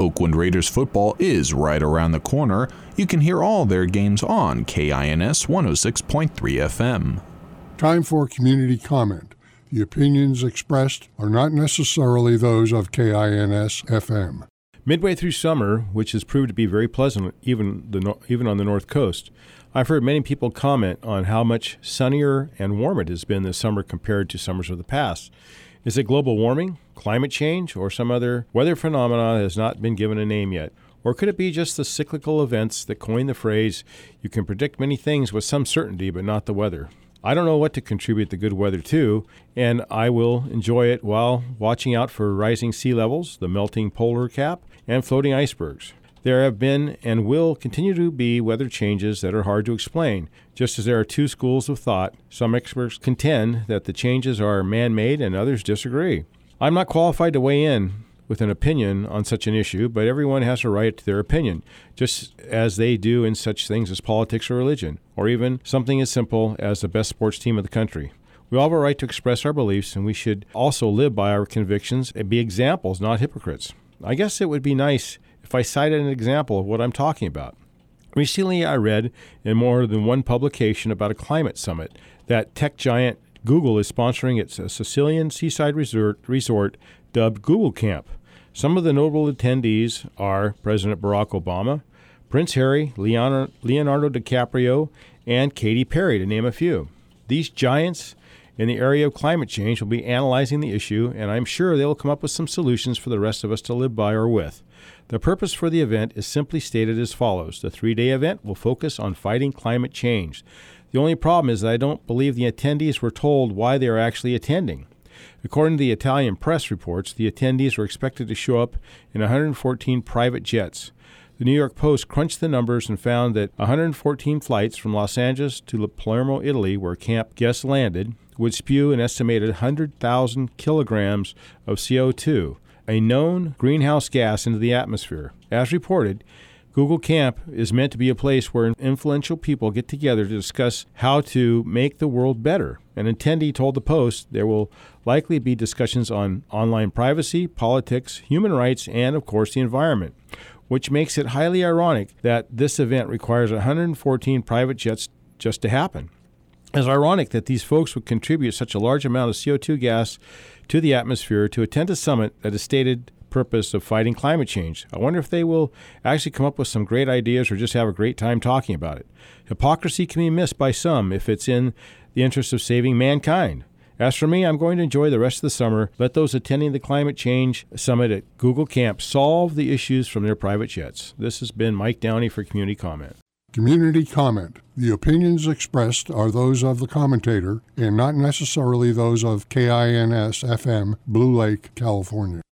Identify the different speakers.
Speaker 1: Oakland Raiders football is right around the corner. You can hear all their games on KINS 106.3 FM.
Speaker 2: Time for community comment. The opinions expressed are not necessarily those of KINS FM.
Speaker 3: Midway through summer, which has proved to be very pleasant even on the North Coast, I've heard many people comment on how much sunnier and warmer it has been this summer compared to summers of the past. Is it global warming, climate change, or some other weather phenomenon that has not been given a name yet? Or could it be just the cyclical events that coin the phrase, you can predict many things with some certainty, but not the weather? I don't know what to contribute the good weather to, and I will enjoy it while watching out for rising sea levels, the melting polar cap, and floating icebergs. There have been and will continue to be weather changes that are hard to explain. Just as there are two schools of thought, some experts contend that the changes are man-made and others disagree. I'm not qualified to weigh in with an opinion on such an issue, but everyone has a right to their opinion, just as they do in such things as politics or religion, or even something as simple as the best sports team of the country. We all have a right to express our beliefs, and we should also live by our convictions and be examples, not hypocrites. I guess it would be nice if I cited an example of what I'm talking about. Recently, I read in more than one publication about a climate summit that tech giant Google is sponsoring at a Sicilian seaside resort dubbed Google Camp. Some of the notable attendees are President Barack Obama, Prince Harry, Leonardo DiCaprio, and Katy Perry, to name a few. These giants in the area of climate change will be analyzing the issue, and I'm sure they will come up with some solutions for the rest of us to live by or with. The purpose for the event is simply stated as follows. The 3-day event will focus on fighting climate change. The only problem is that I don't believe the attendees were told why they are actually attending. According to the Italian press reports, the attendees were expected to show up in 114 private jets. The New York Post crunched the numbers and found that 114 flights from Los Angeles to Palermo, Italy, where camp guests landed, would spew an estimated 100,000 kilograms of CO2, a known greenhouse gas, into the atmosphere. As reported, Google Camp is meant to be a place where influential people get together to discuss how to make the world better. An attendee told the Post there will likely be discussions on online privacy, politics, human rights, and, of course, the environment, which makes it highly ironic that this event requires 114 private jets just to happen. It's ironic that these folks would contribute such a large amount of CO2 gas to the atmosphere to attend a summit that is stated purpose of fighting climate change. I wonder if they will actually come up with some great ideas or just have a great time talking about it. Hypocrisy can be missed by some if it's in the interest of saving mankind. As for me, I'm going to enjoy the rest of the summer. Let those attending the climate change summit at Google Camp solve the issues from their private jets. This has been Mike Downey for Community Comment.
Speaker 2: Community comment. The opinions expressed are those of the commentator and not necessarily those of KINS FM, Blue Lake, California.